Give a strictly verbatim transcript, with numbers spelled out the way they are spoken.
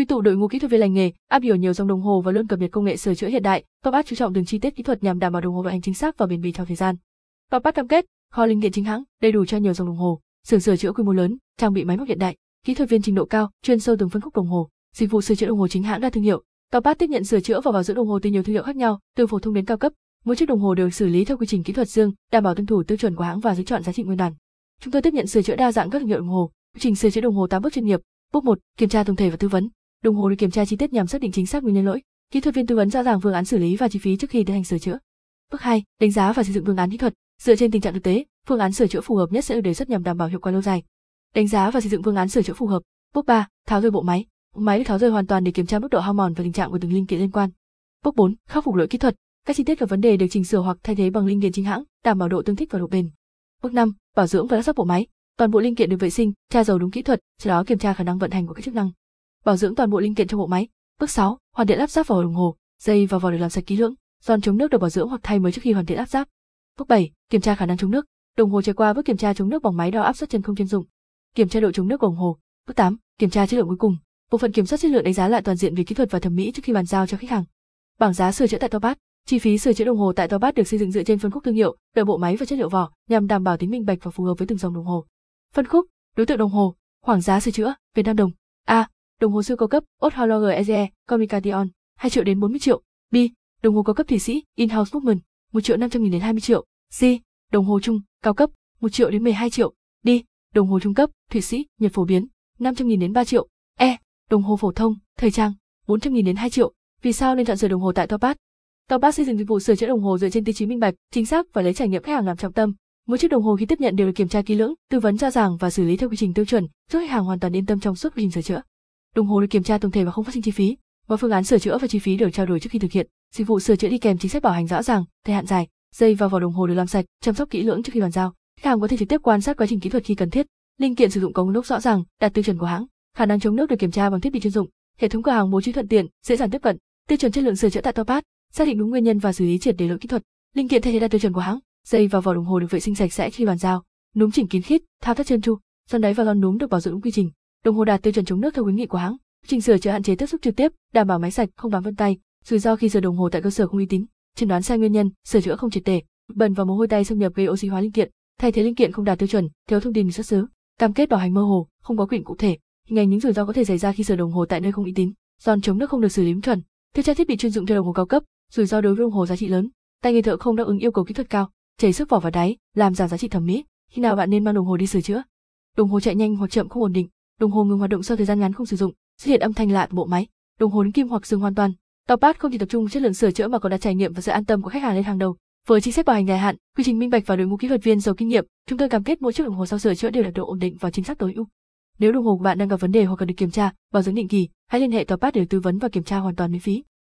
Quy tụ đội ngũ kỹ thuật viên lành nghề, am hiểu nhiều dòng đồng hồ và luôn cập nhật công nghệ sửa chữa hiện đại. Topaz chú trọng từng chi tiết kỹ thuật nhằm đảm bảo đồng hồ vận hành chính xác và bền bỉ theo thời gian. Topaz cam kết kho linh kiện chính hãng, đầy đủ cho nhiều dòng đồng hồ, xưởng sửa chữa quy mô lớn, trang bị máy móc hiện đại, kỹ thuật viên trình độ cao, chuyên sâu từng phân khúc đồng hồ, dịch vụ sửa chữa đồng hồ chính hãng đa thương hiệu. Topaz tiếp nhận sửa chữa và bảo dưỡng đồng hồ từ nhiều thương hiệu khác nhau, từ phổ thông đến cao cấp. Mỗi chiếc đồng hồ đều xử lý theo quy trình kỹ thuật riêng, đảm bảo tuân thủ tiêu chuẩn của hãng và giữ trọn giá trị nguyên bản. Chúng tôi tiếp nhận sửa chữa đa dạng các thương hiệu đồng hồ. Quy trình sửa chữa đồng hồ tám bước chuyên nghiệp. Bước một, kiểm tra tổng thể và tư vấn. Đồng hồ được kiểm tra chi tiết nhằm xác định chính xác nguyên nhân lỗi. Kỹ thuật viên tư vấn rõ ràng phương án xử lý và chi phí trước khi tiến hành sửa chữa. Bước hai, đánh giá và xây dựng phương án kỹ thuật. Dựa trên tình trạng thực tế, phương án sửa chữa phù hợp nhất sẽ được đề xuất nhằm đảm bảo hiệu quả lâu dài. Đánh giá và xây dựng phương án sửa chữa phù hợp. Bước ba, tháo rời bộ máy. Bộ máy được tháo rời hoàn toàn để kiểm tra mức độ hao mòn và tình trạng của từng linh kiện liên quan. Bước bốn, khắc phục lỗi kỹ thuật. Các chi tiết gặp vấn đề được chỉnh sửa hoặc thay thế bằng linh kiện chính hãng, đảm bảo độ tương thích và độ bền. Bước năm, bảo dưỡng và lắp ráp bộ máy. Toàn bộ linh kiện được vệ sinh, tra dầu đúng kỹ thuật, sau đó kiểm tra khả năng vận hành của các chức năng. Bảo dưỡng toàn bộ linh kiện trong bộ máy. Bước sáu, hoàn thiện lắp ráp vỏ đồng hồ, dây và vỏ được làm sạch kỹ lưỡng, gioăng chống nước được bảo dưỡng hoặc thay mới trước khi hoàn thiện lắp ráp. Bước bảy, kiểm tra khả năng chống nước. Đồng hồ trải qua bước kiểm tra chống nước bằng máy đo áp suất chân không chuyên dụng. Kiểm tra độ chống nước của đồng hồ. Bước tám, kiểm tra chất lượng cuối cùng. Bộ phận kiểm soát chất lượng đánh giá lại toàn diện về kỹ thuật và thẩm mỹ trước khi bàn giao cho khách hàng. Bảng giá sửa chữa tại Topaz. Chi phí sửa chữa đồng hồ tại Topaz được xây dựng dựa trên phân khúc thương hiệu, loại bộ máy và chất liệu vỏ, nhằm đảm bảo tính minh bạch và phù hợp với từng dòng đồng hồ. Phân khúc, đối tượng đồng hồ, khoảng giá sửa chữa, Việt Nam đồng. A. Đồng hồ siêu cao cấp, Haute Horloge Ege, Communication, hai triệu đến bốn mươi triệu. B. Đồng hồ cao cấp Thụy Sĩ, In-house Movement, một triệu năm trăm nghìn đến hai mươi triệu. C. Đồng hồ trung, cao cấp, một triệu đến mười hai triệu. D. Đồng hồ trung cấp, Thụy Sĩ, Nhật phổ biến, năm trăm nghìn đến ba triệu. E. Đồng hồ phổ thông, thời trang, bốn trăm nghìn đến hai triệu. Vì sao nên chọn sửa đồng hồ tại Topaz? Topaz xây dựng dịch vụ sửa chữa đồng hồ dựa trên tiêu chí minh bạch, chính xác và lấy trải nghiệm khách hàng làm trọng tâm. Mỗi chiếc đồng hồ khi tiếp nhận đều được kiểm tra kỹ lưỡng, tư vấn rõ ràng và xử lý theo quy trình tiêu chuẩn, giúp khách hàng hoàn toàn yên tâm trong suốt quy trình sửa chữa. Đồng hồ được kiểm tra tổng thể và không phát sinh chi phí. Mọi phương án sửa chữa và chi phí được trao đổi trước khi thực hiện. Dịch vụ sửa chữa đi kèm chính sách bảo hành rõ ràng, thời hạn dài. Dây và vỏ đồng hồ được làm sạch, chăm sóc kỹ lưỡng trước khi bàn giao. Khách hàng có thể trực tiếp quan sát quá trình kỹ thuật khi cần thiết. Linh kiện sử dụng cống nước rõ ràng, đạt tiêu chuẩn của hãng. Khả năng chống nước được kiểm tra bằng thiết bị chuyên dụng. Hệ thống cửa hàng bố trí thuận tiện, dễ dàng tiếp cận. Tiêu chuẩn chất lượng sửa chữa tại Topaz. Xác định đúng nguyên nhân và xử lý triệt để lỗi kỹ thuật. Linh kiện thay thế đạt tiêu chuẩn của hãng. Dây và vỏ đồng hồ được vệ sinh sạch sẽ khi bàn giao. Núm chỉnh kín khít, thao tác trơn tru. Gioăng đáy và gioăng núm được bảo dưỡng đúng quy trình. Đồng hồ đạt tiêu chuẩn chống nước theo khuyến nghị của hãng. Trình sửa chữa hạn chế tiếp xúc trực tiếp, đảm bảo máy sạch, không bám vân tay. Rủi ro khi sửa đồng hồ tại cơ sở không uy tín. Chẩn đoán sai nguyên nhân, sửa chữa không triệt để. Bẩn và mồ hôi tay xâm nhập gây oxy hóa linh kiện. Thay thế linh kiện không đạt tiêu chuẩn, thiếu thông tin xuất xứ. Cam kết bảo hành mơ hồ, không có quy định cụ thể. Hình ảnh những rủi ro có thể xảy ra khi sửa đồng hồ tại nơi không uy tín. Gioăng chống nước không được xử lý đúng chuẩn. Thiếu trang thiết bị chuyên dụng cho đồng hồ cao cấp. Rủi ro đối với đồng hồ giá trị lớn. Tay nghề thợ không đáp ứng yêu cầu kỹ thuật cao. Chảy xước vỏ và đáy, làm giảm giá trị thẩm mỹ. Khi nào bạn nên mang đồng hồ đi sửa chữa? Đồng hồ chạy nhanh hoặc chậm không ổn định. Đồng hồ ngừng hoạt động sau thời gian ngắn không sử dụng. Xuất hiện âm thanh lạ từ bộ máy. Đồng hồ đứng kim hoặc dừng hoàn toàn. Topaz không chỉ tập trung chất lượng sửa chữa mà còn đặt trải nghiệm và sự an tâm của khách hàng lên hàng đầu. Với chính sách bảo hành dài hạn, quy trình minh bạch và đội ngũ kỹ thuật viên giàu kinh nghiệm, chúng tôi cam kết mỗi chiếc đồng hồ sau sửa chữa đều đạt độ ổn định và chính xác tối ưu. Nếu đồng hồ của bạn đang gặp vấn đề hoặc cần được kiểm tra, bảo dưỡng định kỳ, hãy liên hệ Topaz để được tư vấn và kiểm tra hoàn toàn miễn phí.